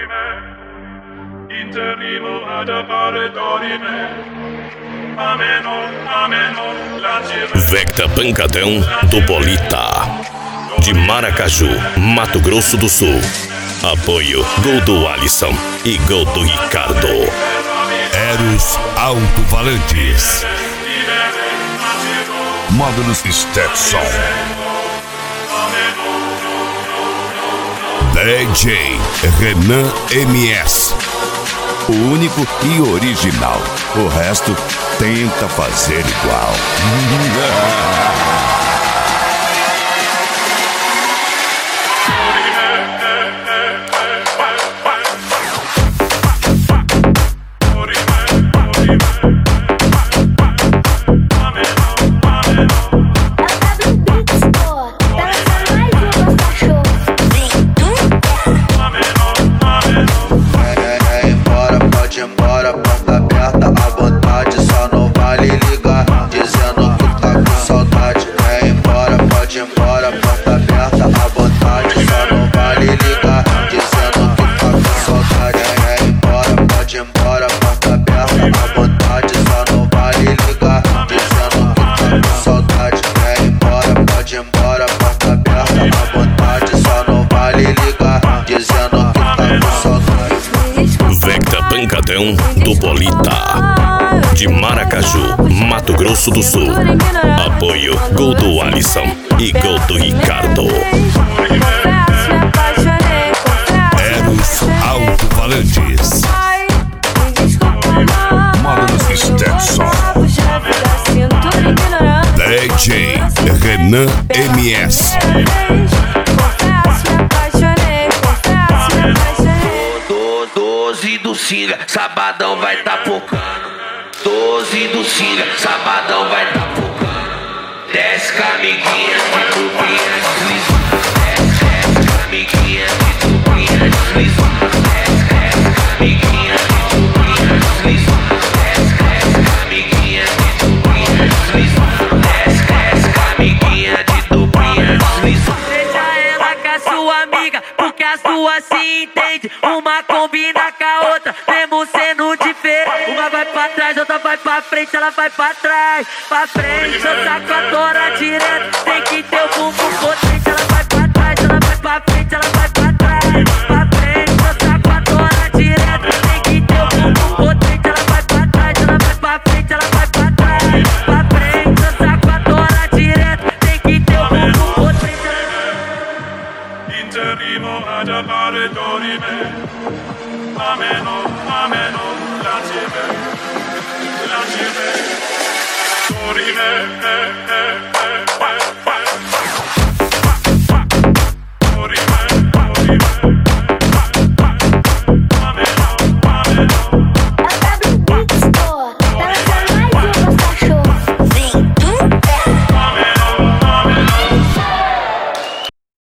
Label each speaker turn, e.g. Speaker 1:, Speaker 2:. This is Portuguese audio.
Speaker 1: dorime, interrimo ad appare dorime.
Speaker 2: Vecta Pancadão do Bolita, de Maracaju, Mato Grosso do Sul. Apoio gol do Alisson e gol do Ricardo.
Speaker 3: Eros Alto-Falantes, Módulos Stetson, DJ Renan MS, o único e original. O resto tenta fazer igual.
Speaker 2: Pancadão do Bolita, de Maracaju, Mato Grosso do Sul. Apoio gol do Alisson e gol do Ricardo.
Speaker 3: Eros Alto-Falantes, Módulos Stetson, DJ Renan MS.
Speaker 4: 12 do Singa, sabadão vai tá focando. 12 do Singa, sabadão vai tá focando. Desce com a amiguinha de tupinha deslizando. Desce com a amiguinha de tupinha deslizando. Desce com a amiguinha de tupinha deslizando. Desce com a amiguinha de tupinha deslizando. Desce com a amiguinha de tupinha deslizando.
Speaker 5: Deixa ela com a sua amiga, porque as duas se entendem. Uma combina com a outra, mesmo sendo diferente. Uma vai pra trás, outra vai pra frente, ela vai pra trás. Pra frente, eu saco a tora direto. Tem que ter o bumbum potente. Ela vai pra trás, ela vai pra frente, ela vai pra trás. Pra frente, eu saco a tora direto. Tem que ter o bumbum potente. Ela vai pra trás, ela vai pra frente, ela vai pra trás. Pra frente, eu saco a tora direto. Tem que ter o bumbum potente.
Speaker 1: Interrimo ad appare dorime. Ameno, lancime, dorime,